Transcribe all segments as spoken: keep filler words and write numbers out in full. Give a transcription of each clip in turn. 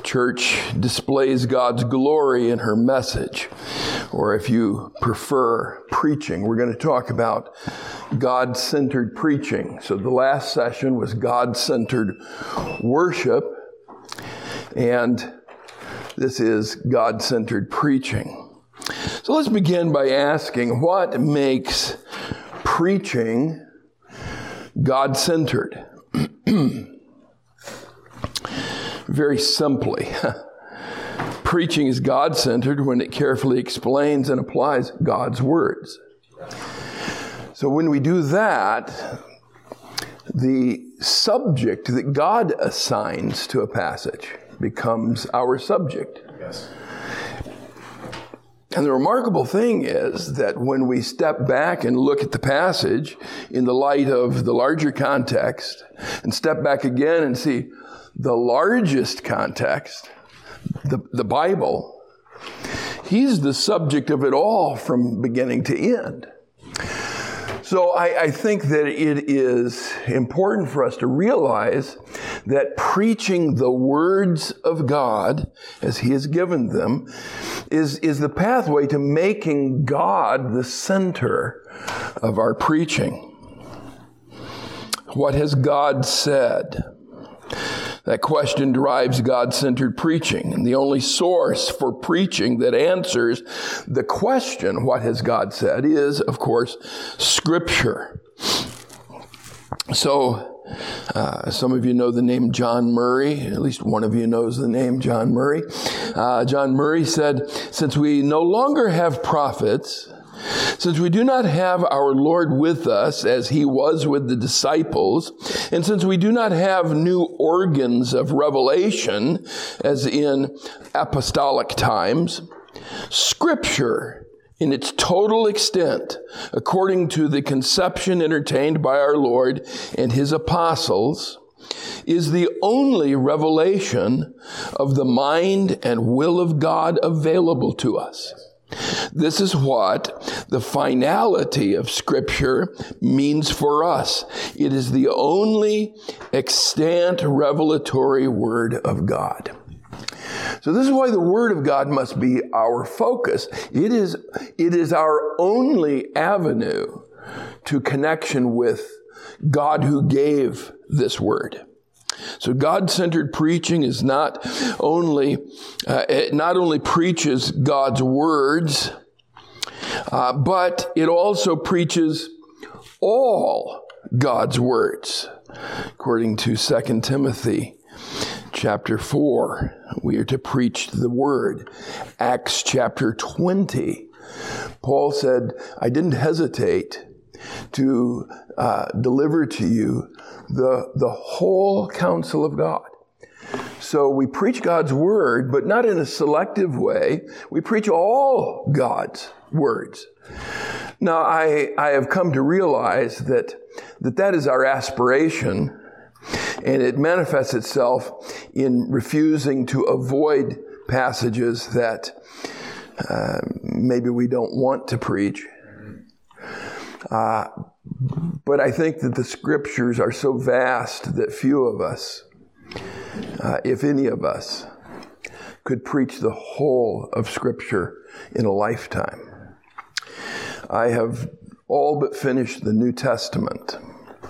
church displays God's glory in her message. Or if you prefer preaching, we're going to talk about God-centered preaching. So the last session was God-centered worship, and this is God-centered preaching. So let's begin by asking, what makes preaching God-centered? Very simply, preaching is God-centered when it carefully explains and applies God's words. So when we do that, the subject that God assigns to a passage becomes our subject. Yes. And the remarkable thing is that when we step back and look at the passage in the light of the larger context, and step back again and see the largest context, the, the Bible, he's the subject of it all from beginning to end. So I, I think that it is important for us to realize that preaching the words of God as He has given them is, is the pathway to making God the center of our preaching. What has God said? That question drives God-centered preaching. And the only source for preaching that answers the question, what has God said, is, of course, Scripture. So, uh, some of you know the name John Murray. At least one of you knows the name John Murray. Uh, John Murray said, since we no longer have prophets, since we do not have our Lord with us as He was with the disciples, and since we do not have new organs of revelation as in apostolic times, Scripture in its total extent, according to the conception entertained by our Lord and His apostles, is the only revelation of the mind and will of God available to us. This is what the finality of Scripture means for us. It is the only extant revelatory Word of God. So this is why the Word of God must be our focus. It is, it is our only avenue to connection with God who gave this Word. So God-centered preaching is not only, uh, it not only preaches God's words, uh, but it also preaches all God's words. According to Second Timothy chapter four, we are to preach the word. Acts chapter twenty, Paul said, I didn't hesitate to uh, deliver to you the, the whole counsel of God. So we preach God's word, but not in a selective way. We preach all God's words. Now, I, I have come to realize that, that that is our aspiration, and it manifests itself in refusing to avoid passages that uh, maybe we don't want to preach. Uh, but I think that the Scriptures are so vast that few of us, uh, if any of us, could preach the whole of Scripture in a lifetime. I have all but finished the New Testament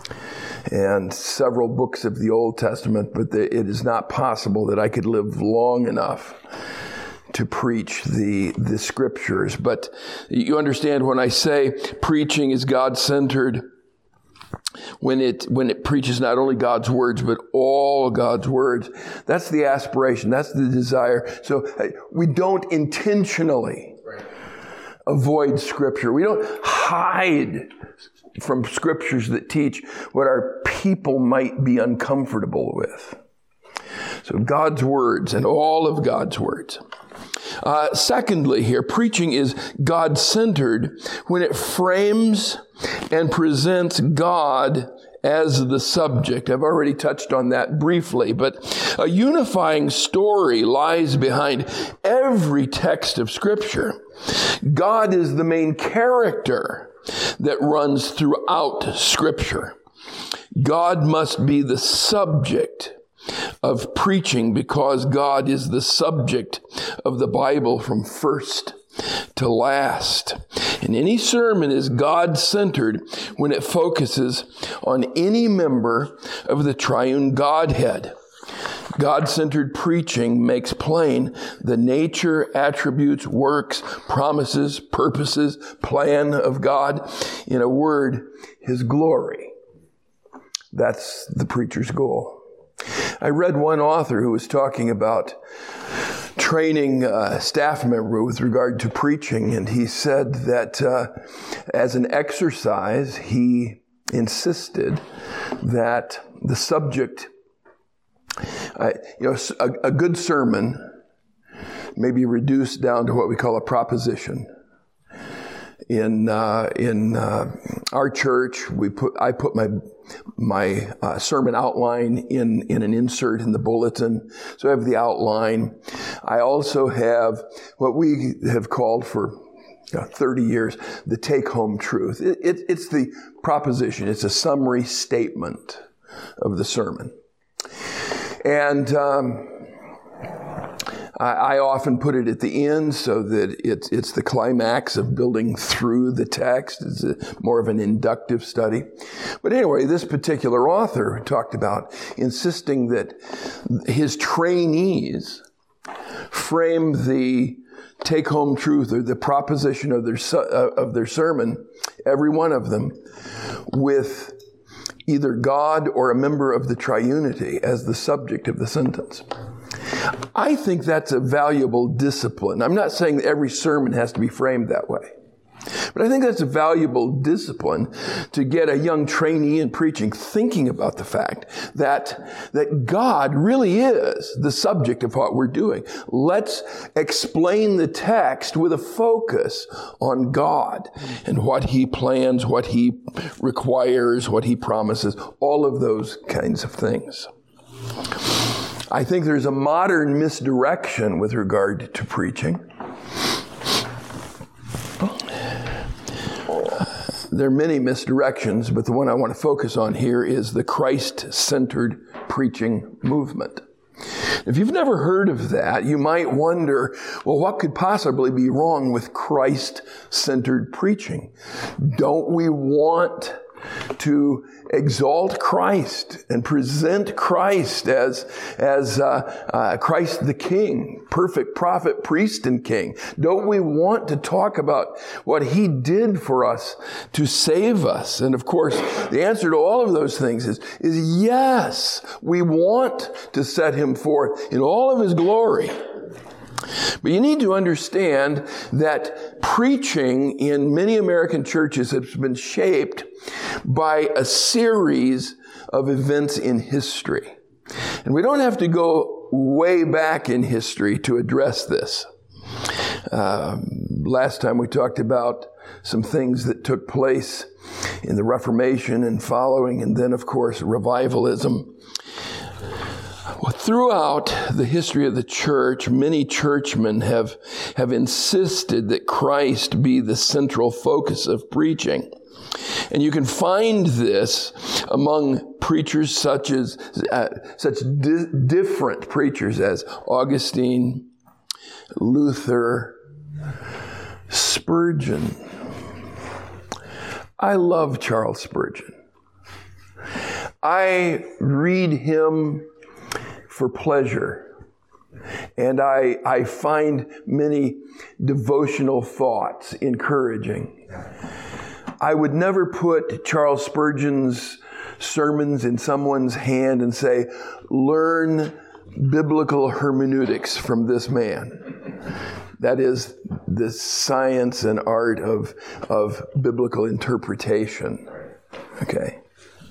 and several books of the Old Testament, but the, it is not possible that I could live long enough to preach the, the Scriptures. But you understand when I say preaching is God-centered, when it, when it preaches not only God's words, but all God's words, that's the aspiration, that's the desire. So we don't intentionally avoid Scripture. We don't hide from Scriptures that teach what our people might be uncomfortable with. So God's words and all of God's words. Uh, secondly here, preaching is God-centered when it frames and presents God as the subject. I've already touched on that briefly, but a unifying story lies behind every text of Scripture. God is the main character that runs throughout Scripture. God must be the subject of preaching because God is the subject of the Bible from first to last. And any sermon is God-centered when it focuses on any member of the triune Godhead. God-centered preaching makes plain the nature, attributes, works, promises, purposes, plan of God. In a word, His glory. That's the preacher's goal. I read one author who was talking about training a staff member with regard to preaching, and he said that uh, as an exercise, he insisted that the subject Uh, you know, a, a good sermon may be reduced down to what we call a proposition. In uh, in uh, our church, we put I put my my uh, sermon outline in in an insert in the bulletin, so I have the outline. I also have what we have called for you know, thirty years the take-home truth. It, it, it's the proposition. It's a summary statement of the sermon. And um, I, I often put it at the end so that it's it's the climax of building through the text. It's a, more of an inductive study. But anyway, this particular author talked about insisting that his trainees frame the take-home truth or the proposition of their of their sermon, every one of them, with either God or a member of the triunity as the subject of the sentence. I think that's a valuable discipline. I'm not saying that every sermon has to be framed that way. But I think that's a valuable discipline to get a young trainee in preaching thinking about the fact that, that God really is the subject of what we're doing. Let's explain the text with a focus on God and what He plans, what He requires, what He promises, all of those kinds of things. I think there's a modern misdirection with regard to preaching. There are many misdirections, but the one I want to focus on here is the Christ-centered preaching movement. If you've never heard of that, you might wonder, well, what could possibly be wrong with Christ-centered preaching? Don't we want to exalt Christ and present Christ as, as uh, uh, Christ the King, perfect prophet, priest, and king? Don't we want to talk about what He did for us to save us? And of course, the answer to all of those things is, is yes, we want to set Him forth in all of His glory. But you need to understand that preaching in many American churches has been shaped by a series of events in history. And we don't have to go way back in history to address this. Uh, last time we talked about some things that took place in the Reformation and following, and then, of course, revivalism. Well, throughout the history of the church, many churchmen have, have insisted that Christ be the central focus of preaching. And you can find this among preachers such as uh, such di- different preachers as Augustine, Luther, Spurgeon. I love Charles Spurgeon. I read him for pleasure. And I, I find many devotional thoughts encouraging. I would never put Charles Spurgeon's sermons in someone's hand and say, learn biblical hermeneutics from this man. That is the science and art of, of biblical interpretation. Okay.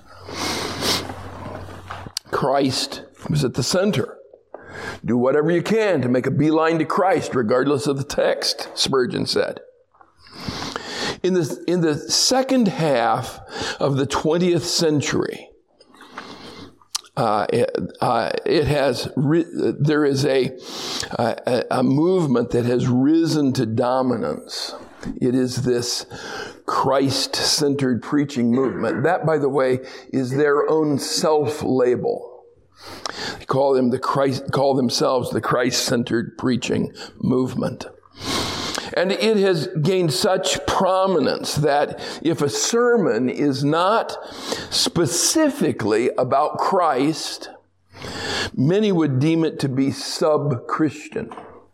Christ was at the center. Do whatever you can to make a beeline to Christ, regardless of the text, Spurgeon said. In the, in the second half of the twentieth century, uh, it, uh, it has ri- there is a, a a movement that has risen to dominance. It is this Christ-centered preaching movement. That, by the way, is their own self-label. They call them the Christ, call themselves the Christ-centered preaching movement. And it has gained such prominence that if a sermon is not specifically about Christ, many would deem it to be sub-Christian.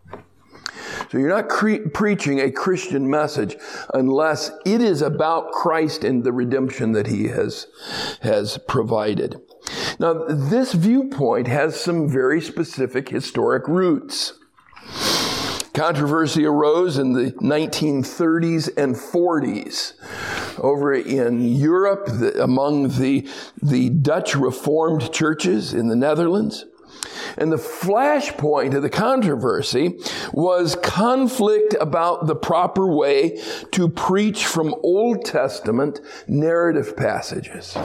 So you're not cre- preaching a Christian message unless it is about Christ and the redemption that he has, has provided. Now, this viewpoint has some very specific historic roots. Controversy arose in the nineteen thirties and forties over in Europe the, among the, the Dutch Reformed churches in the Netherlands. And the flashpoint of the controversy was conflict about the proper way to preach from Old Testament narrative passages.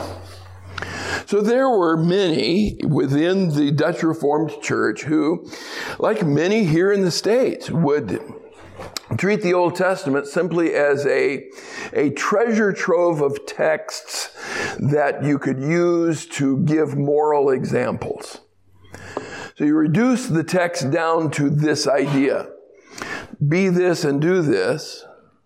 So there were many within the Dutch Reformed Church who, like many here in the States, would treat the Old Testament simply as a, a treasure trove of texts that you could use to give moral examples. So you reduce the text down to this idea: be this and do this,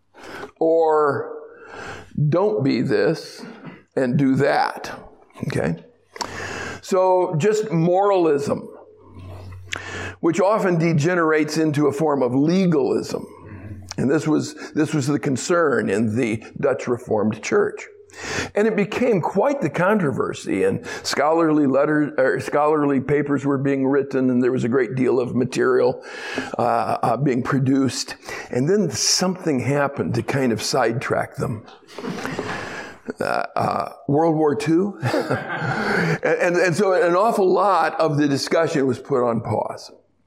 or don't be this and do that. Okay? So just moralism, which often degenerates into a form of legalism. And this was, this was the concern in the Dutch Reformed Church. And it became quite the controversy, and scholarly letters, or scholarly papers were being written, and there was a great deal of material uh, uh, being produced. And then something happened to kind of sidetrack them. Uh, uh, World War Two. and, and, and so an awful lot of the discussion was put on pause.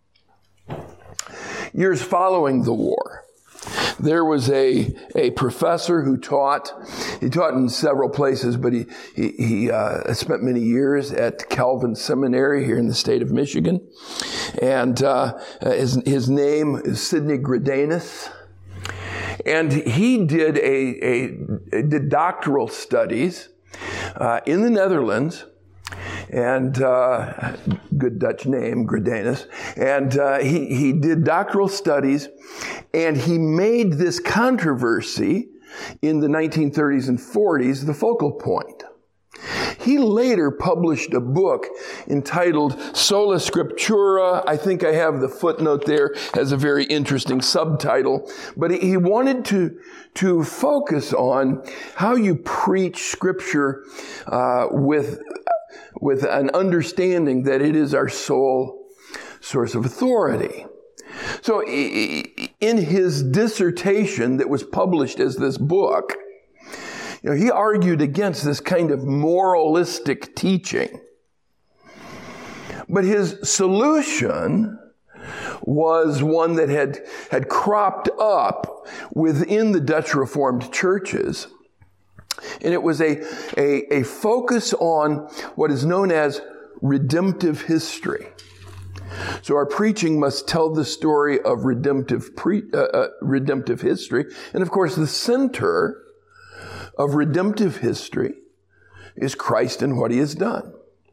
Years following the war, there was a, a professor who taught, he taught in several places, but he, he, he uh, spent many years at Calvin Seminary here in the state of Michigan. And uh, his, his name is Sidney Greidanus. And he did a, a, did doctoral studies uh, in the Netherlands, and uh, good Dutch name, Greidanus. And uh, he, he did doctoral studies, and he made this controversy in the nineteen thirties and forties the focal point. He later published a book entitled Sola Scriptura. I think I have the footnote there, has a very interesting subtitle. But he wanted to, to focus on how you preach Scripture uh, with, with an understanding that it is our sole source of authority. So in his dissertation that was published as this book, you know, he argued against this kind of moralistic teaching. But his solution was one that had, had cropped up within the Dutch Reformed churches. And it was a, a, a focus on what is known as redemptive history. So our preaching must tell the story of redemptive, pre, uh, uh, redemptive history. And of course, the center of redemptive history is Christ and what he has done.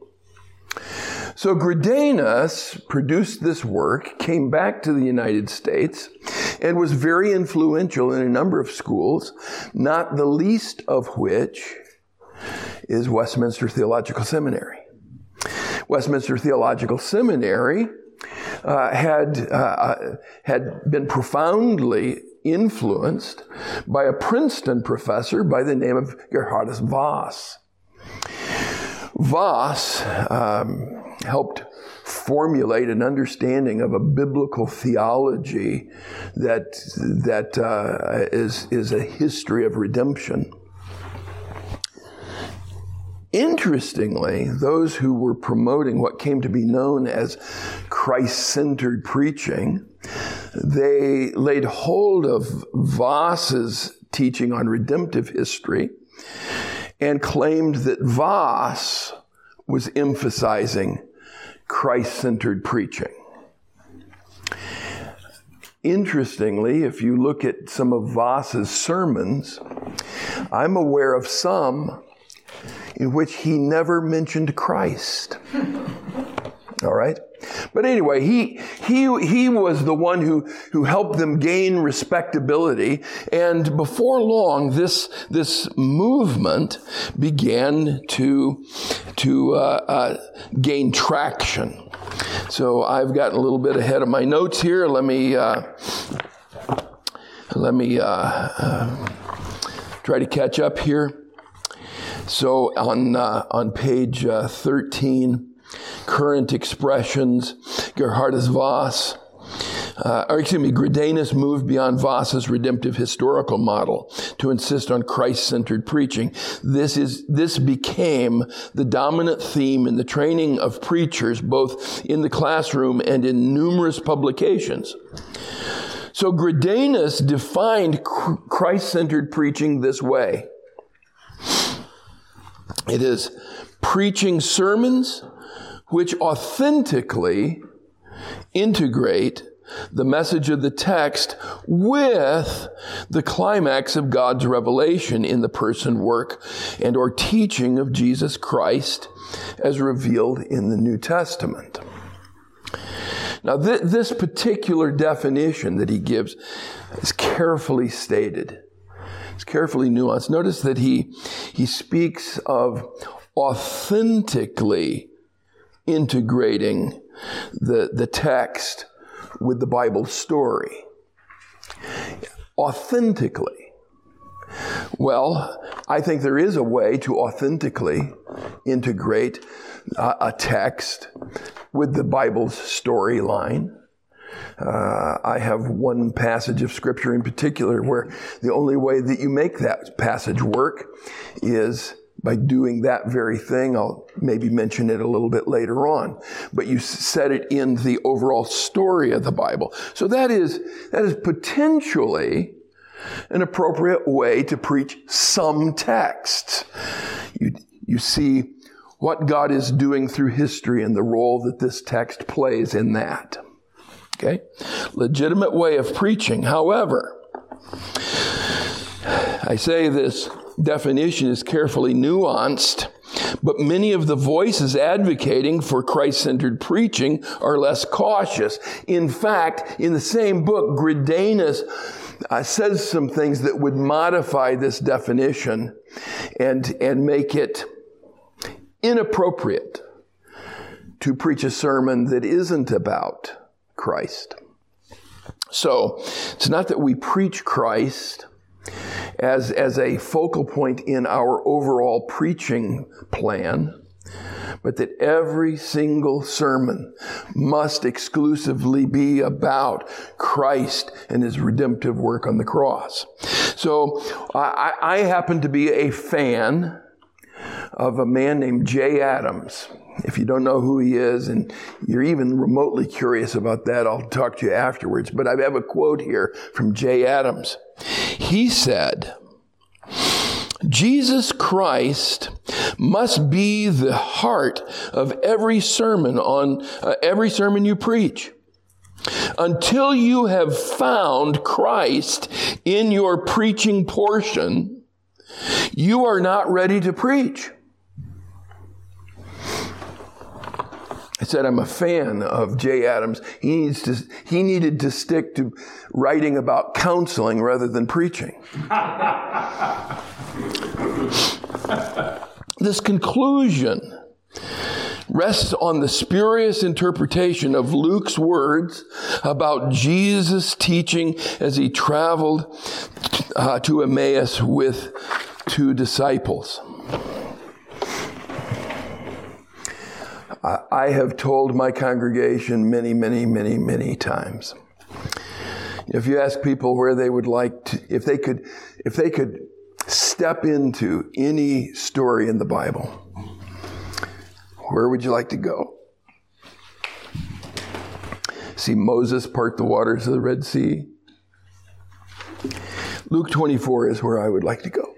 So Greidanus produced this work, came back to the United States, and was very influential in a number of schools, not the least of which is Westminster Theological Seminary. Westminster Theological Seminary uh, had uh, had been profoundly influenced by a Princeton professor by the name of Geerhardus Vos. Vos um, helped formulate an understanding of a biblical theology that that uh, is is a history of redemption. Interestingly, those who were promoting what came to be known as Christ-centered preaching, they laid hold of Vos's teaching on redemptive history and claimed that Vos was emphasizing Christ-centered preaching. Interestingly, if you look at some of Vos's sermons, I'm aware of some in which he never mentioned Christ. All right? But anyway, he he he was the one who who helped them gain respectability, and before long this this movement began to to uh, uh, gain traction. So I've gotten a little bit ahead of my notes here. Let me uh, let me uh, uh, try to catch up here. So on uh, on page uh, thirteen. Current expressions, Gerhardus Voss, uh, or excuse me, Greidanus moved beyond Voss's redemptive historical model to insist on Christ-centered preaching. This is this became the dominant theme in the training of preachers, both in the classroom and in numerous publications. So Greidanus defined Christ-centered preaching this way. It is preaching sermons which authentically integrate the message of the text with the climax of God's revelation in the person, work, and or teaching of Jesus Christ as revealed in the New Testament. Now, th- this particular definition that he gives is carefully stated. It's carefully nuanced. Notice that he, he speaks of authentically integrating the, the text with the Bible story. Authentically. Well, I think there is a way to authentically integrate uh, a text with the Bible's storyline. Uh, I have one passage of Scripture in particular where the only way that you make that passage work is by doing that very thing. I'll maybe mention it a little bit later on. But you set it in the overall story of the Bible. So that is, that is potentially an appropriate way to preach some texts. You, you see what God is doing through history and the role that this text plays in that. Okay? Legitimate way of preaching. However, I say this definition is carefully nuanced, but many of the voices advocating for Christ-centered preaching are less cautious. In fact, in the same book, Greidanus uh, says some things that would modify this definition and, and make it inappropriate to preach a sermon that isn't about Christ. So, it's not that we preach Christ as, as a focal point in our overall preaching plan, but that every single sermon must exclusively be about Christ and his redemptive work on the cross. So, I, I happen to be a fan of a man named Jay Adams. If you don't know who he is and you're even remotely curious about that, I'll talk to you afterwards. But I have a quote here from Jay Adams. He said, Jesus Christ must be the heart of every sermon on uh, every sermon you preach. Until you have found Christ in your preaching portion, you are not ready to preach. I said I'm a fan of Jay Adams. He needs to, he needed to stick to writing about counseling rather than preaching. This conclusion rests on the spurious interpretation of Luke's words about Jesus' teaching as he traveled uh, to Emmaus with two disciples. I have told my congregation many, many, many, many times. If you ask people where they would like to, if they could, if they could step into any story in the Bible, where would you like to go? See Moses part the waters of the Red Sea? Luke twenty-four is where I would like to go.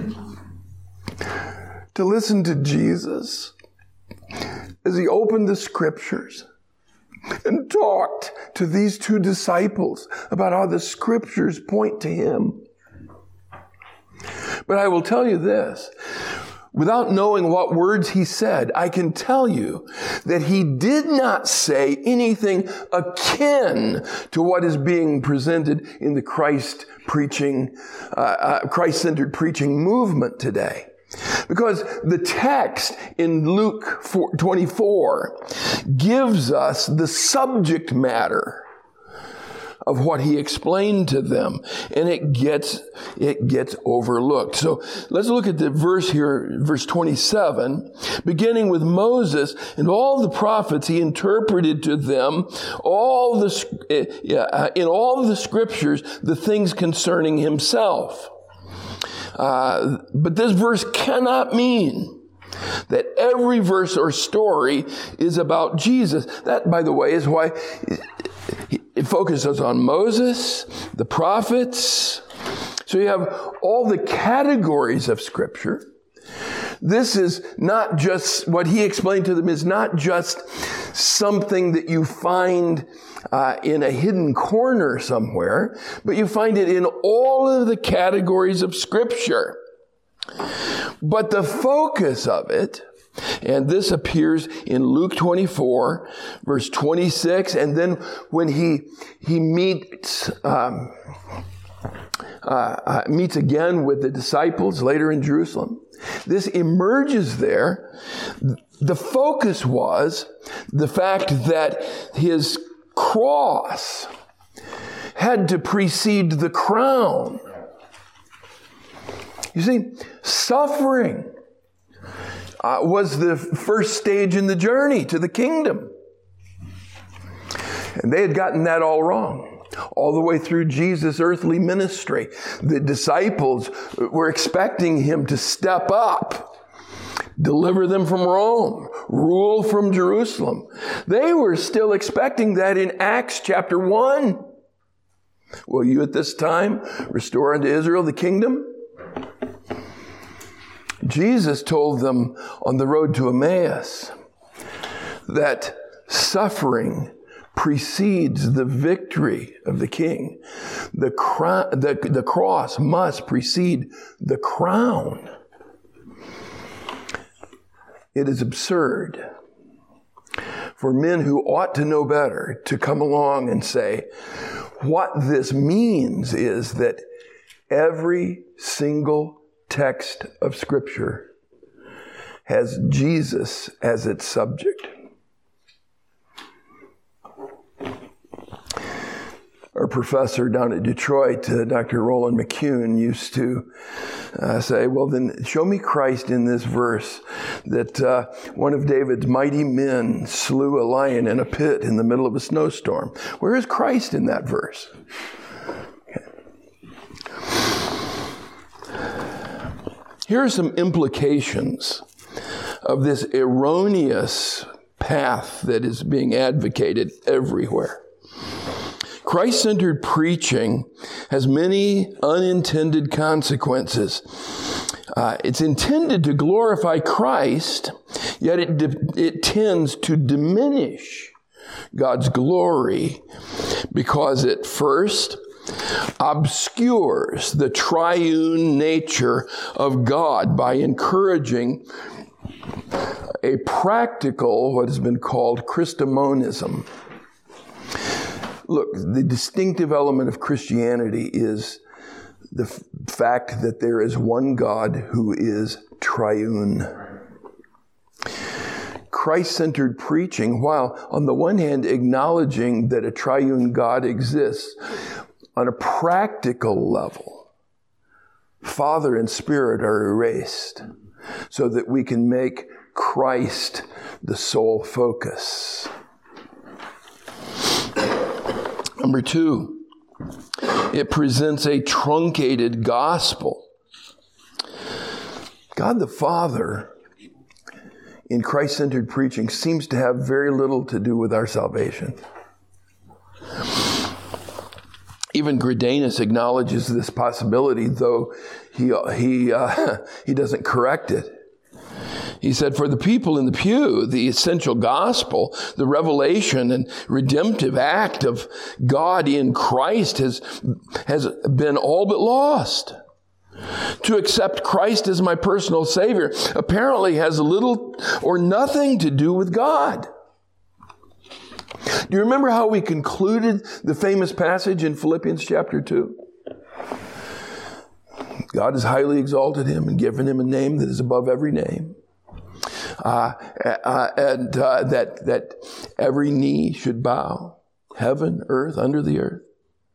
To listen to Jesus as he opened the scriptures and talked to these two disciples about how the scriptures point to him. But I will tell you this, without knowing what words he said, I can tell you that he did not say anything akin to what is being presented in the Christ preaching, uh, uh, Christ-centered preaching movement today. Because the text in Luke twenty-four gives us the subject matter of what he explained to them, and it gets it gets overlooked. So let's look at the verse here, verse twenty-seven, beginning with Moses and all the prophets. He interpreted to them all the uh, in all the scriptures the things concerning himself. Uh, but this verse cannot mean that every verse or story is about Jesus. That, by the way, is why it focuses on Moses, the prophets. So you have all the categories of Scripture. This is not just, what he explained to them is not just something that you find uh, in a hidden corner somewhere, but you find it in all of the categories of Scripture. But the focus of it, and this appears in Luke twenty-four, verse twenty-six, and then when he he meets um, uh, uh, meets again with the disciples later in Jerusalem, this emerges there. The focus was the fact that his cross had to precede the crown. You see, suffering uh, was the first stage in the journey to the kingdom. And they had gotten that all wrong. All the way through Jesus' earthly ministry, the disciples were expecting him to step up, deliver them from Rome, rule from Jerusalem. They were still expecting that in Acts chapter one. Will you at this time restore unto Israel the kingdom? Jesus told them on the road to Emmaus that suffering precedes the victory of the king. The, cro- the, the cross must precede the crown. It is absurd for men who ought to know better to come along and say, what this means is that every single text of Scripture has Jesus as its subject. Our professor down at Detroit, uh, Doctor Roland McCune, used to uh, say, well, then show me Christ in this verse that uh, one of David's mighty men slew a lion in a pit in the middle of a snowstorm. Where is Christ in that verse? Okay. Here are some implications of this erroneous path that is being advocated everywhere. Christ-centered preaching has many unintended consequences. Uh, it's intended to glorify Christ, yet it, de- it tends to diminish God's glory because it first obscures the triune nature of God by encouraging a practical, what has been called Christomonism. Look, the distinctive element of Christianity is the f- fact that there is one God who is triune. Christ-centered preaching, while on the one hand acknowledging that a triune God exists, on a practical level, Father and Spirit are erased so that we can make Christ the sole focus. Number two, it presents a truncated gospel. God the Father, in Christ-centered preaching, seems to have very little to do with our salvation. Even Greidanus acknowledges this possibility, though he he uh, he doesn't correct it. He said, for the people in the pew, the essential gospel, the revelation and redemptive act of God in Christ has, has been all but lost. To accept Christ as my personal Savior apparently has little or nothing to do with God. Do you remember how we concluded the famous passage in Philippians chapter two? God has highly exalted him and given him a name that is above every name. Uh, uh, and uh, that, that every knee should bow, heaven, earth, under the earth.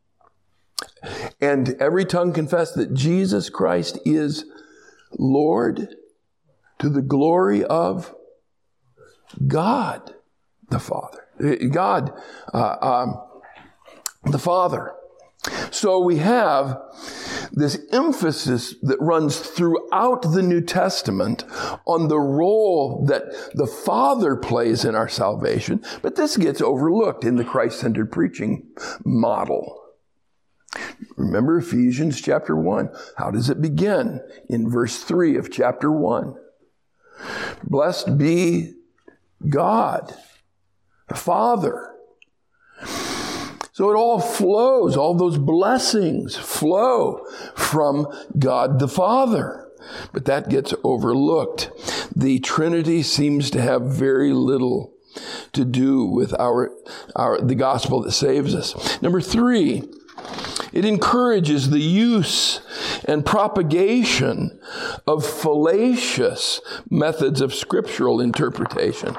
And every tongue confess that Jesus Christ is Lord, to the glory of God the Father. God uh, um, the Father. So we have this emphasis that runs throughout the New Testament on the role that the Father plays in our salvation, but this gets overlooked in the Christ-centered preaching model. Remember Ephesians chapter one. How does it begin? In verse three of chapter one. Blessed be God, the Father. So it all flows, all those blessings flow from God the Father. But that gets overlooked. The Trinity seems to have very little to do with our, our the gospel that saves us. Number three, it encourages the use and propagation of fallacious methods of scriptural interpretation.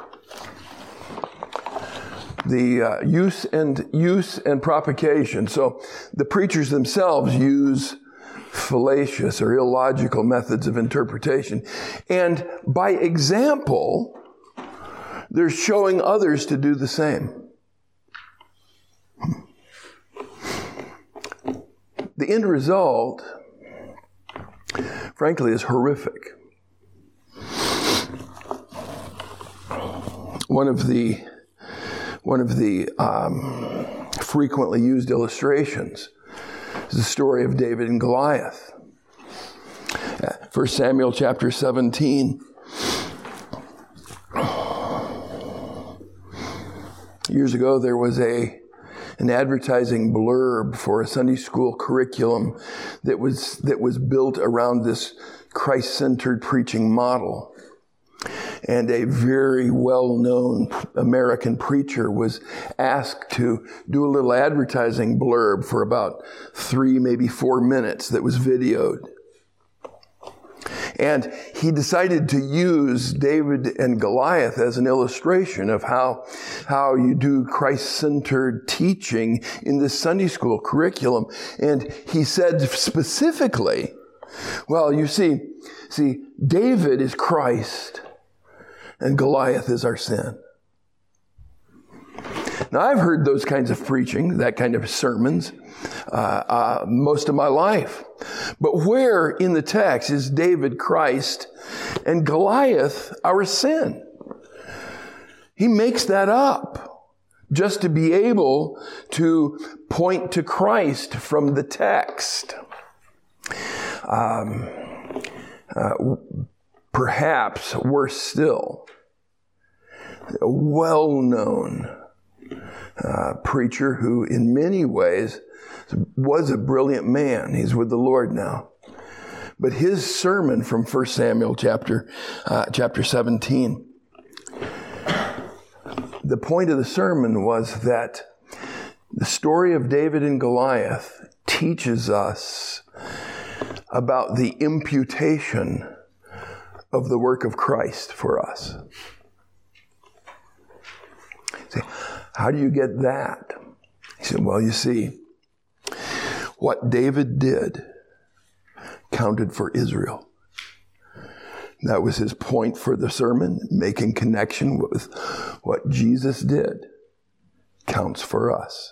The uh, use and use and propagation. So the preachers themselves use fallacious or illogical methods of interpretation. And by example, they're showing others to do the same. The end result, frankly, is horrific. One of the one of the um, frequently used illustrations is the story of David and Goliath. First Samuel chapter seventeen. Years ago, there was a an advertising blurb for a Sunday school curriculum that was that was built around this Christ-centered preaching model. And a very well-known American preacher was asked to do a little advertising blurb for about three, maybe four minutes that was videoed. And he decided to use David and Goliath as an illustration of how, how you do Christ-centered teaching in this Sunday school curriculum. And he said specifically, well, you see, see, David is Christ and Goliath is our sin. Now, I've heard those kinds of preaching, that kind of sermons, uh, uh, most of my life. But where in the text is David Christ and Goliath our sin? He makes that up just to be able to point to Christ from the text. Um, uh, perhaps worse still, a well-known uh, preacher who in many ways was a brilliant man. He's with the Lord now. But his sermon from First Samuel chapter, uh, chapter seventeen, the point of the sermon was that the story of David and Goliath teaches us about the imputation of the work of Christ for us. See, how do you get that? He said, well, you see, what David did counted for Israel. That was his point for the sermon, making connection with what Jesus did counts for us.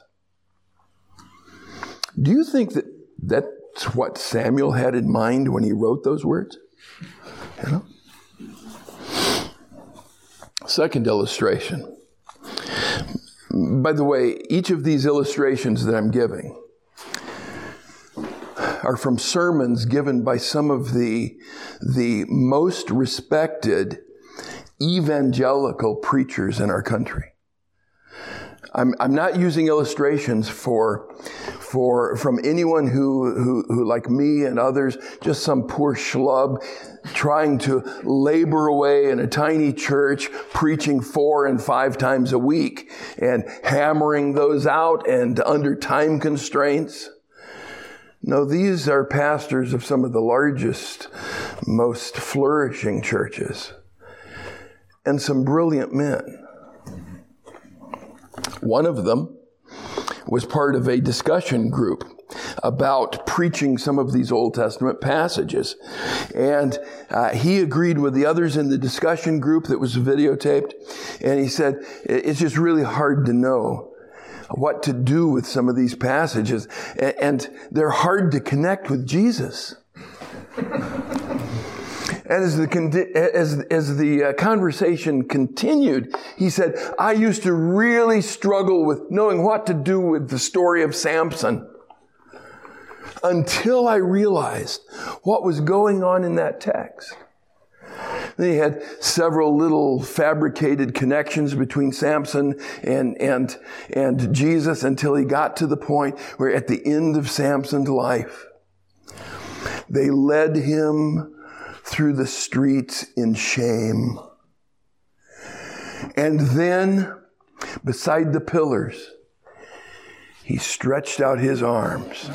Do you think that that's what Samuel had in mind when he wrote those words? You know? Second illustration. By the way, each of these illustrations that I'm giving are from sermons given by some of the, the most respected evangelical preachers in our country. I'm, I'm not using illustrations for, for, from anyone who, who, who, like me and others, just some poor schlub trying to labor away in a tiny church, preaching four and five times a week and hammering those out and under time constraints. No, these are pastors of some of the largest, most flourishing churches and some brilliant men. One of them was part of a discussion group about preaching some of these Old Testament passages. And uh, he agreed with the others in the discussion group that was videotaped. And he said, it's just really hard to know what to do with some of these passages. And they're hard to connect with Jesus. And as the, as, as the conversation continued, he said, I used to really struggle with knowing what to do with the story of Samson until I realized what was going on in that text. Then he had several little fabricated connections between Samson and, and, and Jesus until he got to the point where at the end of Samson's life, they led him through the streets in shame. And then, beside the pillars, he stretched out his arms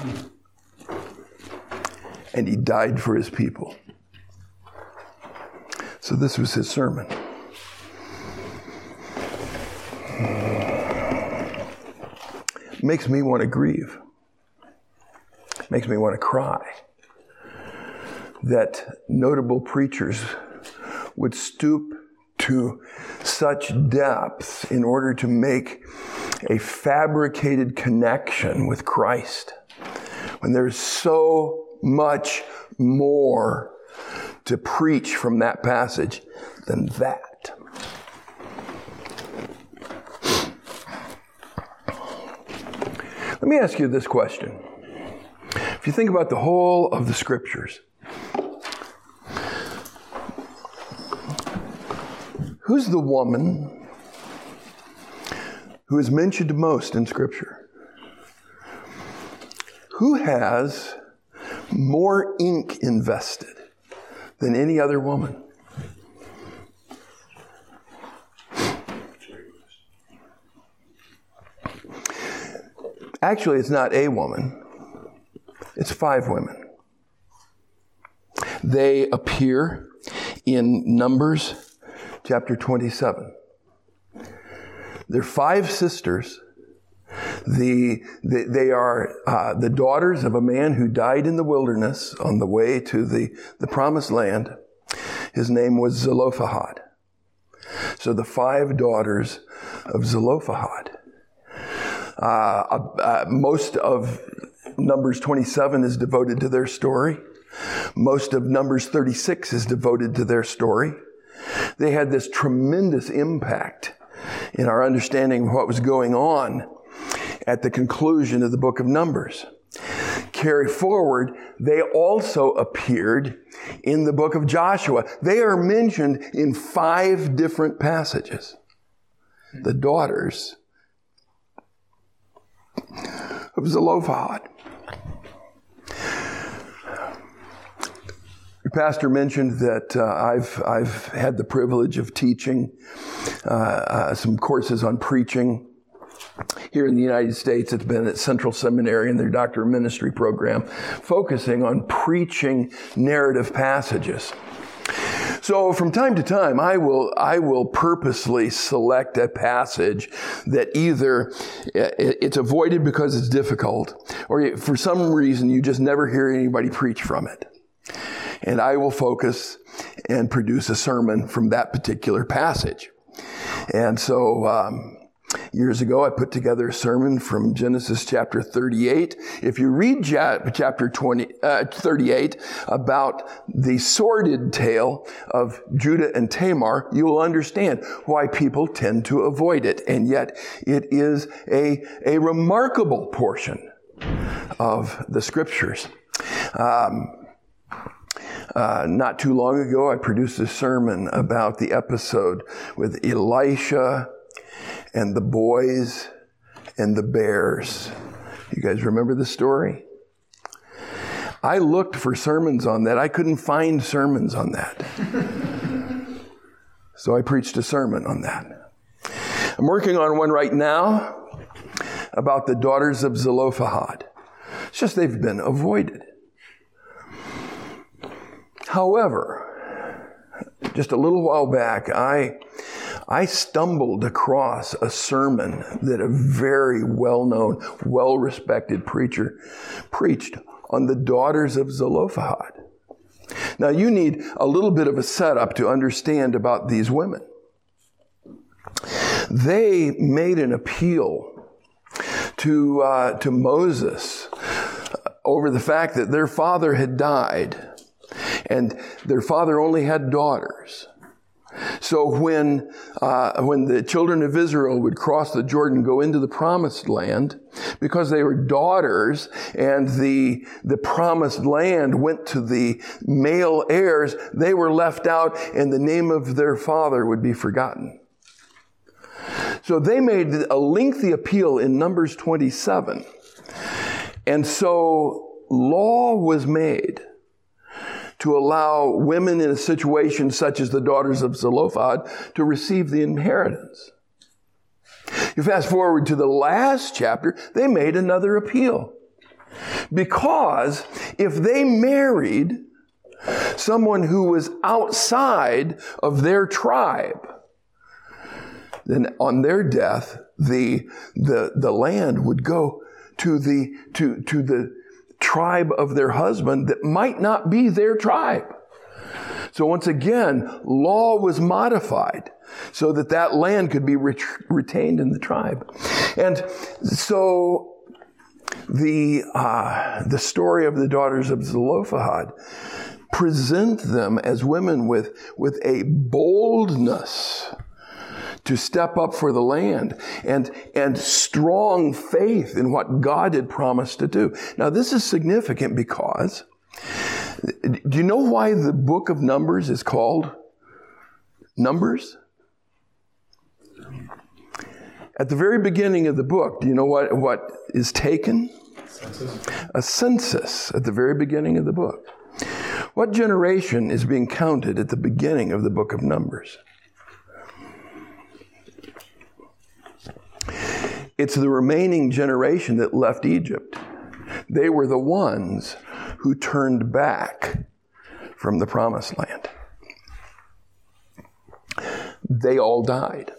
and he died for his people. So this was his sermon. Makes me want to grieve. Makes me want to cry that notable preachers would stoop to such depth in order to make a fabricated connection with Christ, when there's so much more to preach from that passage than that. Let me ask you this question. If you think about the whole of the Scriptures, who's the woman who is mentioned most in Scripture? Who has more ink invested than any other woman? Actually, it's not a woman. It's five women. They appear in Numbers chapter twenty-seven. They're five sisters. The, the, they are uh, the daughters of a man who died in the wilderness on the way to the, the promised land. His name was Zelophehad. So the five daughters of Zelophehad. Uh, uh, most of Numbers twenty-seven is devoted to their story. Most of Numbers thirty-six is devoted to their story. They had this tremendous impact in our understanding of what was going on at the conclusion of the book of Numbers. Carry forward, they also appeared in the book of Joshua. They are mentioned in five different passages. The daughters of Zelophehad. Your pastor mentioned that uh, I've I've had the privilege of teaching uh, uh, some courses on preaching here in the United States. It's been at Central Seminary in their Doctor of Ministry program, focusing on preaching narrative passages. So from time to time, I will I will purposely select a passage that either it's avoided because it's difficult, or for some reason you just never hear anybody preach from it. And I will focus and produce a sermon from that particular passage. And so um, years ago, I put together a sermon from Genesis chapter thirty-eight. If you read chapter twenty, uh, thirty-eight about the sordid tale of Judah and Tamar, you will understand why people tend to avoid it. And yet it is a, a remarkable portion of the Scriptures. Um, Uh, not too long ago, I produced a sermon about the episode with Elisha and the boys and the bears. You guys remember the story? I looked for sermons on that. I couldn't find sermons on that. So I preached a sermon on that. I'm working on one right now about the daughters of Zelophehad. It's just they've been avoided. However, just a little while back, I I stumbled across a sermon that a very well-known, well-respected preacher preached on the daughters of Zelophehad. Now, you need a little bit of a setup to understand about these women. They made an appeal to, uh, to Moses over the fact that their father had died, and their father only had daughters. So when uh, when the children of Israel would cross the Jordan, go into the promised land, because they were daughters and the the promised land went to the male heirs, they were left out and the name of their father would be forgotten. So they made a lengthy appeal in Numbers twenty-seven. And so law was made to allow women in a situation such as the daughters of Zelophehad to receive the inheritance. You fast forward to the last chapter, they made another appeal. Because if they married someone who was outside of their tribe, then on their death, the, the, the land would go to the, to, to the tribe of their husband that might not be their tribe. So once again, law was modified so that that land could be ret- retained in the tribe. And so the uh, the story of the daughters of Zelophehad present them as women with, with a boldness to step up for the land and, and strong faith in what God had promised to do. Now, this is significant because, do you know why the book of Numbers is called Numbers? At the very beginning of the book, do you know what, what is taken? Census. A census at the very beginning of the book. What generation is being counted at the beginning of the book of Numbers? It's the remaining generation that left Egypt. They were the ones who turned back from the promised land. They all died.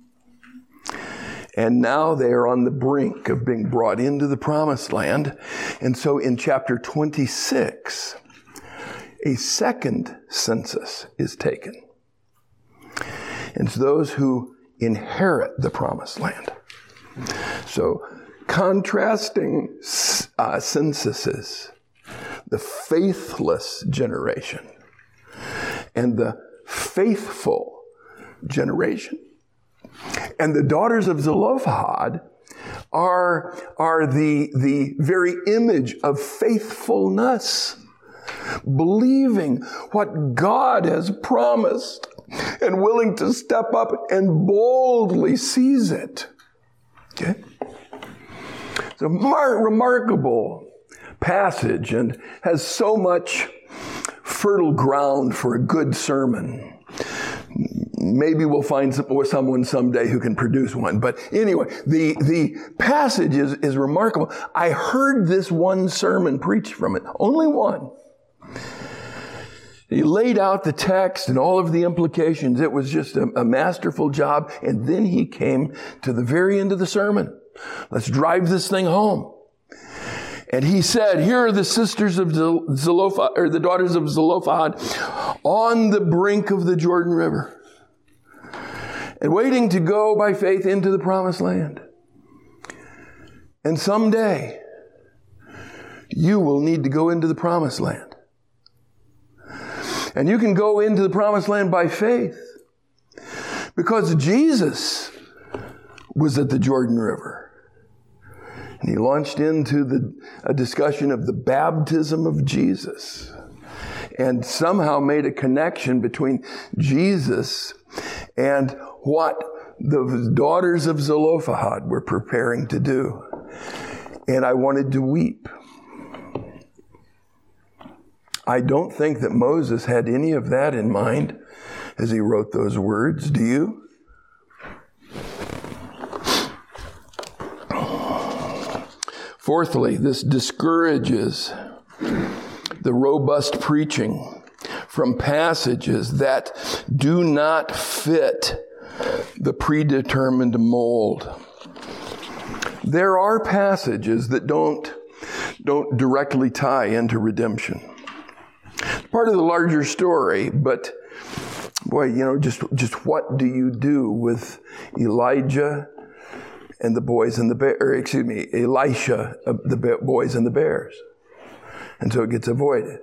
And now they are on the brink of being brought into the promised land. And so in chapter twenty-six, a second census is taken. And it's those who inherit the promised land. So, contrasting uh, censuses, the faithless generation and the faithful generation. And the daughters of Zelophehad are, are the, the very image of faithfulness, believing what God has promised and willing to step up and boldly seize it. Okay? It's a mar- remarkable passage and has so much fertile ground for a good sermon. Maybe we'll find some, or someone someday who can produce one. But anyway, the, the passage is, is remarkable. I heard this one sermon preached from it, only one. He laid out the text and all of the implications. It was just a, a masterful job. And then he came to the very end of the sermon. Let's drive this thing home. And he said, here are the sisters of Zelophehad, or the daughters of Zelophehad, on the brink of the Jordan River and waiting to go by faith into the promised land. And someday you will need to go into the promised land. And you can go into the promised land by faith because Jesus was at the Jordan River. And he launched into the, a discussion of the baptism of Jesus and somehow made a connection between Jesus and what the daughters of Zelophehad were preparing to do. And I wanted to weep. I don't think that Moses had any of that in mind as he wrote those words. Do you? Fourthly, this discourages the robust preaching from passages that do not fit the predetermined mold. There are passages that don't, don't directly tie into redemption. Part of the larger story, but boy, you know, just, just what do you do with Elijah and the boys and the bear, or excuse me, Elisha, uh, the be- boys and the bears? And so it gets avoided.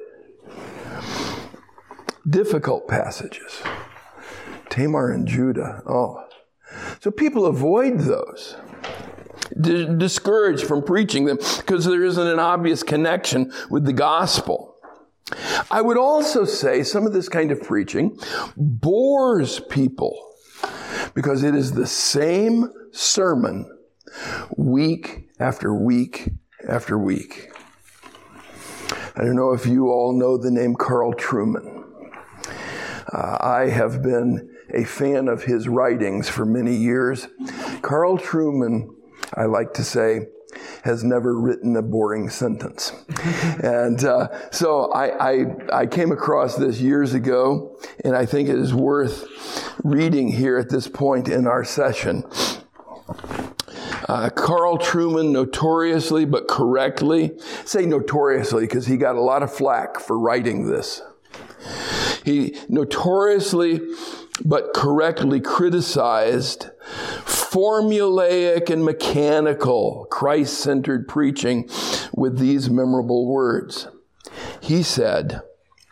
Difficult passages. Tamar and Judah. Oh. So people avoid those. D- discouraged from preaching them because there isn't an obvious connection with the gospel. I would also say some of this kind of preaching bores people because it is the same sermon week after week after week. I don't know if you all know the name Carl Trueman. Uh, I have been a fan of his writings for many years. Carl Trueman, I like to say, has never written a boring sentence. And uh, so I, I, I came across this years ago, and I think it is worth reading here at this point in our session. Uh, Carl Trueman notoriously but correctly, say notoriously because he got a lot of flack for writing this. He notoriously but correctly criticized formulaic and mechanical Christ-centered preaching with these memorable words. He said,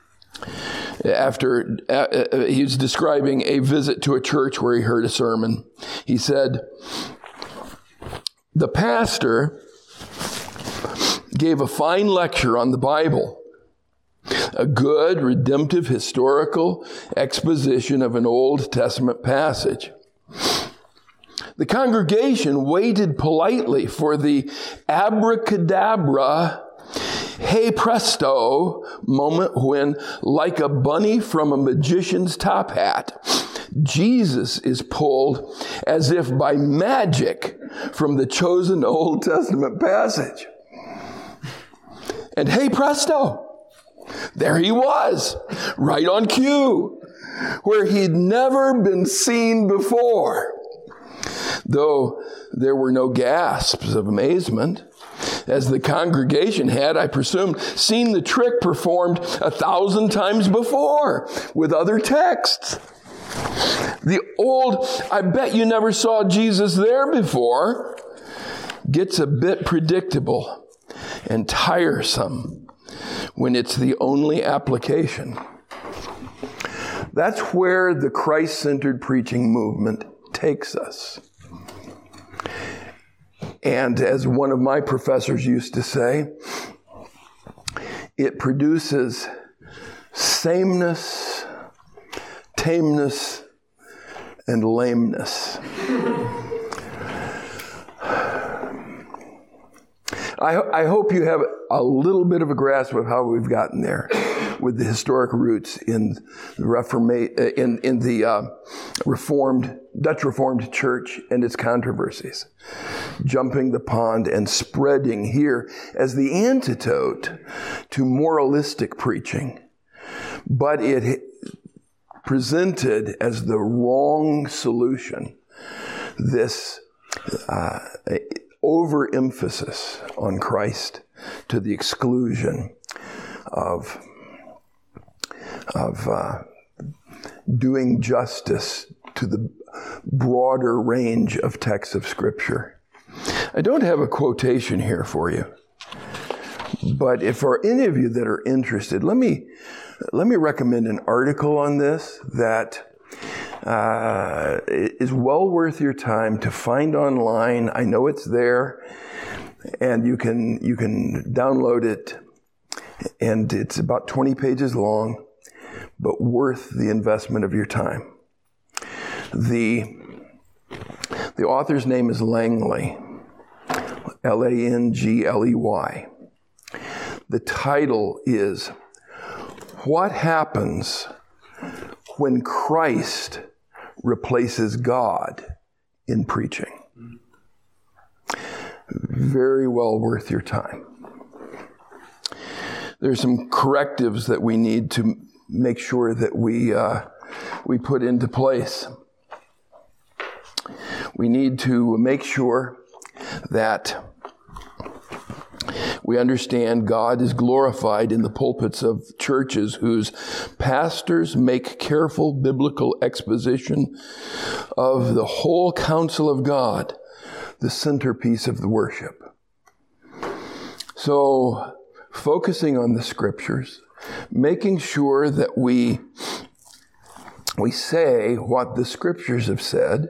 after uh, he was describing a visit to a church where he heard a sermon, he said, "The pastor gave a fine lecture on the Bible, a good, redemptive, historical exposition of an Old Testament passage. The congregation waited politely for the abracadabra, hey presto moment when, like a bunny from a magician's top hat, Jesus is pulled as if by magic from the chosen Old Testament passage. And hey presto, there he was, right on cue, where he'd never been seen before. Though there were no gasps of amazement, as the congregation had, I presume, seen the trick performed a thousand times before with other texts. The old, I bet you never saw Jesus there before, gets a bit predictable and tiresome when it's the only application." That's where the Christ-centered preaching movement takes us. And as one of my professors used to say, it produces sameness, tameness, and lameness. I, I hope you have a little bit of a grasp of how we've gotten there with the historic roots in the Reforma- in, in the uh, Reformed, Dutch Reformed Church and its controversies. Jumping the pond and spreading here as the antidote to moralistic preaching. But it presented as the wrong solution this uh, overemphasis on Christ to the exclusion of, of uh, doing justice to the broader range of texts of Scripture. I don't have a quotation here for you, but if for any of you that are interested, let me let me recommend an article on this that Uh, is well worth your time to find online. I know it's there, and you can you can download it, and it's about twenty pages long, but worth the investment of your time. The The author's name is Langley, L A N G L E Y. The title is, What Happens When Christ Replaces God in Preaching? Very well worth your time. There's some correctives that we need to make sure that we uh, we put into place. We need to make sure that we understand God is glorified in the pulpits of churches whose pastors make careful biblical exposition of the whole counsel of God the centerpiece of the worship. So, focusing on the scriptures, making sure that we we say what the scriptures have said.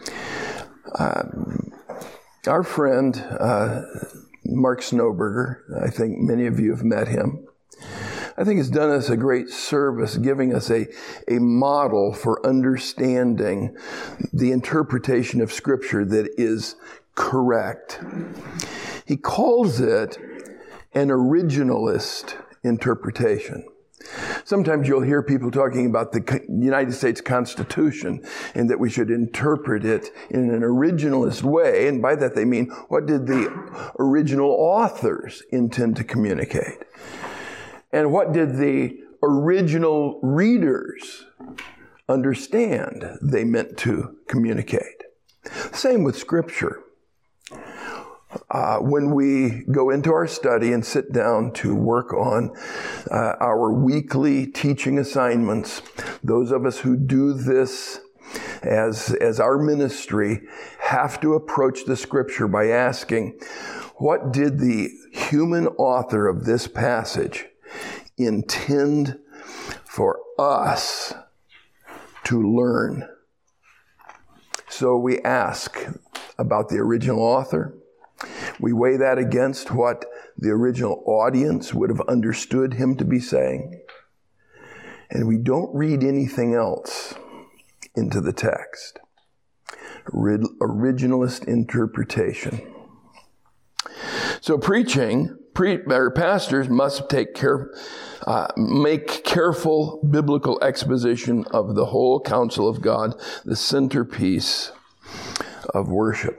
Um, our friend uh, Mark Snowberger, I think many of you have met him, I think has done us a great service, giving us a, a model for understanding the interpretation of Scripture that is correct. He calls it an originalist interpretation. Sometimes you'll hear people talking about the United States Constitution and that we should interpret it in an originalist way. And by that they mean, what did the original authors intend to communicate? And what did the original readers understand they meant to communicate? Same with Scripture. Uh, when we go into our study and sit down to work on uh, our weekly teaching assignments, those of us who do this as, as our ministry have to approach the Scripture by asking, what did the human author of this passage intend for us to learn? So we ask about the original author. We weigh that against what the original audience would have understood him to be saying. And we don't read anything else into the text. Originalist interpretation. So preaching, pre, or pastors must take care, uh, make careful biblical exposition of the whole counsel of God, the centerpiece of worship.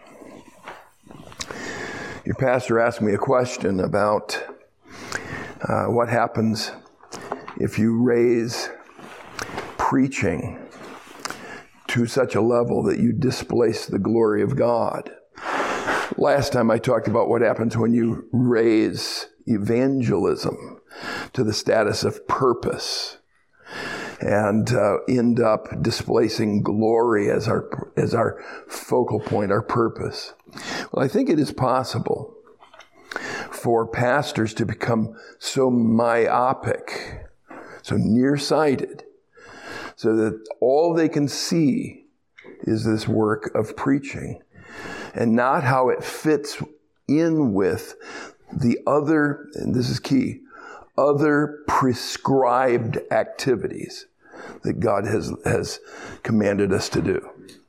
Your pastor asked me a question about uh, what happens if you raise preaching to such a level that you displace the glory of God. Last time I talked about what happens when you raise evangelism to the status of purpose and uh, end up displacing glory as our as our focal point, our purpose. Well, I think it is possible for pastors to become so myopic, so nearsighted, so that all they can see is this work of preaching and not how it fits in with the other, and this is key, other prescribed activities that God has, has commanded us to do.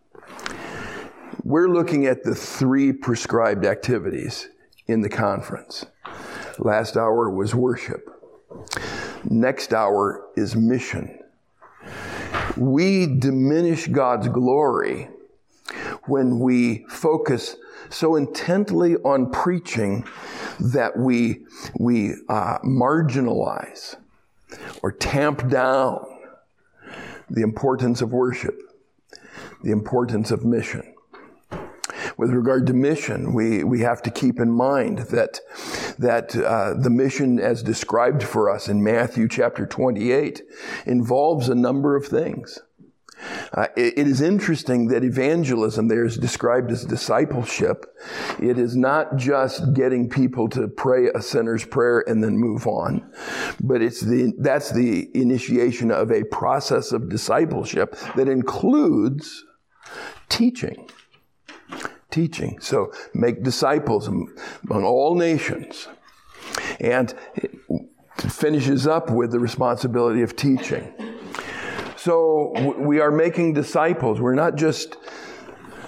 We're looking at the three prescribed activities in the conference. Last hour was worship. Next hour is mission. We diminish God's glory when we focus so intently on preaching that we we uh, marginalize or tamp down the importance of worship, the importance of mission. With regard to mission, we, we have to keep in mind that that uh, the mission as described for us in Matthew chapter twenty-eight involves a number of things. Uh, it, it is interesting that evangelism there is described as discipleship. It is not just getting people to pray a sinner's prayer and then move on, but it's the that's the initiation of a process of discipleship that includes teaching. Teaching. So make disciples among all nations. And it finishes up with the responsibility of teaching. So we are making disciples. We're not just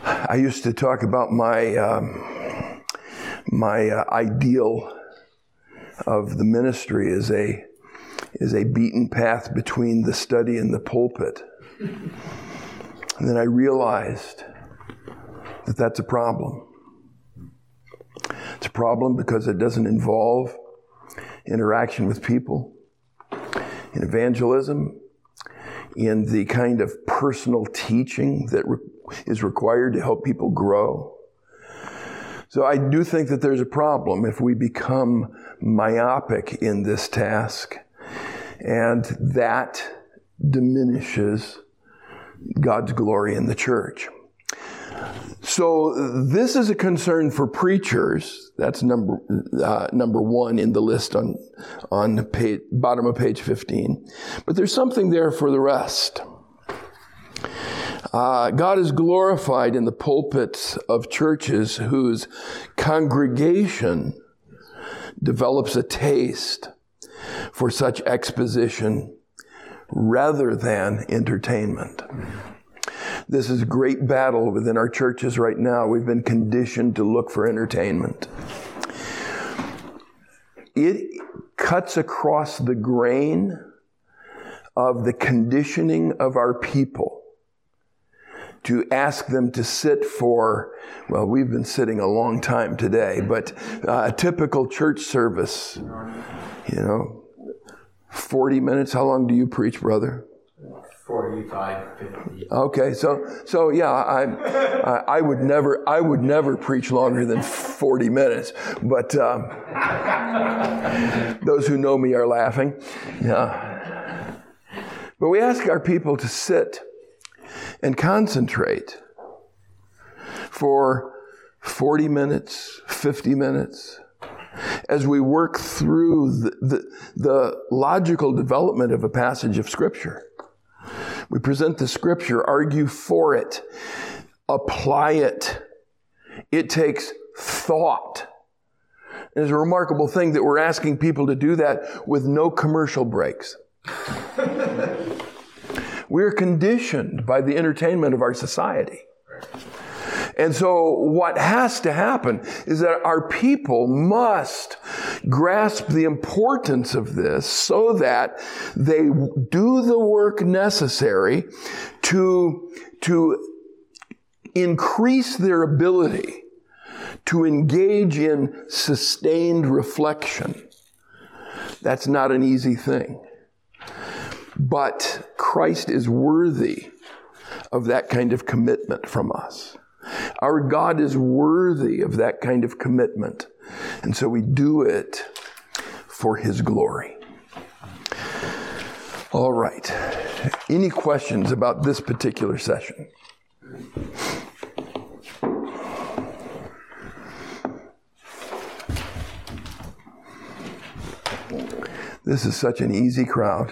I used to talk about my um, my uh, ideal of the ministry is a is a beaten path between the study and the pulpit. And then I realized that that's a problem. It's a problem because it doesn't involve interaction with people, in evangelism, in the kind of personal teaching that re- is required to help people grow. So I do think that there's a problem if we become myopic in this task, and that diminishes God's glory in the church. So this is a concern for preachers. That's number uh, number one in the list on on the page, bottom of page fifteen. But there's something there for the rest. Uh, God is glorified in the pulpits of churches whose congregation develops a taste for such exposition rather than entertainment. This is a great battle within our churches right now. We've been conditioned to look for entertainment. It cuts across the grain of the conditioning of our people to ask them to sit for, well, we've been sitting a long time today, but uh, a typical church service, you know, forty minutes. How long do you preach, brother? forty-five, fifty. Okay, so so yeah, I, I I would never I would never preach longer than forty minutes. But um, those who know me are laughing. Yeah. But we ask our people to sit and concentrate for forty minutes, fifty minutes, as we work through the, the, the logical development of a passage of Scripture. We present the Scripture, argue for it, apply it. It takes thought. And it's a remarkable thing that we're asking people to do that with no commercial breaks. We're conditioned by the entertainment of our society. And so what has to happen is that our people must grasp the importance of this so that they do the work necessary to, to increase their ability to engage in sustained reflection. That's not an easy thing. But Christ is worthy of that kind of commitment from us. Our God is worthy of that kind of commitment. And so we do it for His glory. All right. Any questions about this particular session? This is such an easy crowd.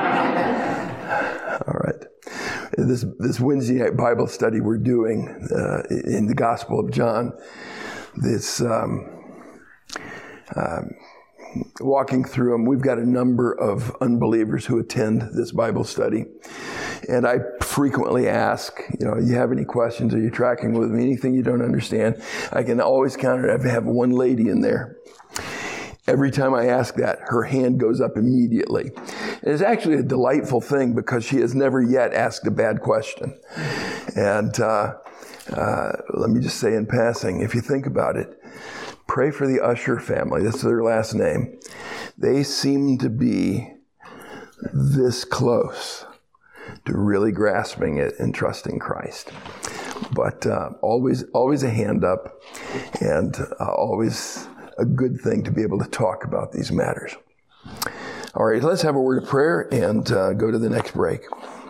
All right. This this Wednesday night Bible study we're doing uh, in the Gospel of John, this um, um, walking through them, we've got a number of unbelievers who attend this Bible study. And I frequently ask, you know, you have any questions? Are you tracking with me? Anything you don't understand? I can always count it. I have one lady in there. Every time I ask that, her hand goes up immediately. And it's actually a delightful thing because she has never yet asked a bad question. And uh, uh, let me just say in passing, if you think about it, pray for the Usher family. That's their last name. They seem to be this close to really grasping it and trusting Christ. But uh, always, always a hand up, and uh, always a good thing to be able to talk about these matters. All right, let's have a word of prayer and uh, go to the next break.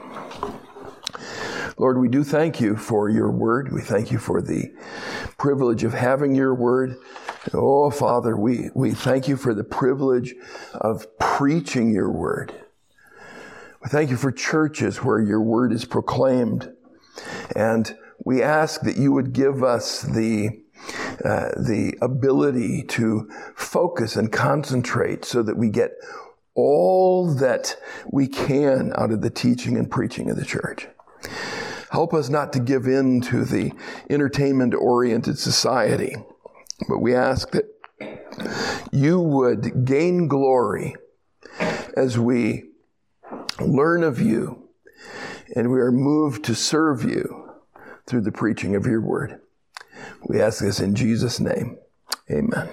Lord, we do thank you for your word. We thank you for the privilege of having your word. Oh, Father, we, we thank you for the privilege of preaching your word. We thank you for churches where your word is proclaimed. And we ask that you would give us the Uh, the ability to focus and concentrate so that we get all that we can out of the teaching and preaching of the church. Help us not to give in to the entertainment-oriented society, but we ask that you would gain glory as we learn of you and we are moved to serve you through the preaching of your word. We ask this in Jesus' name. Amen.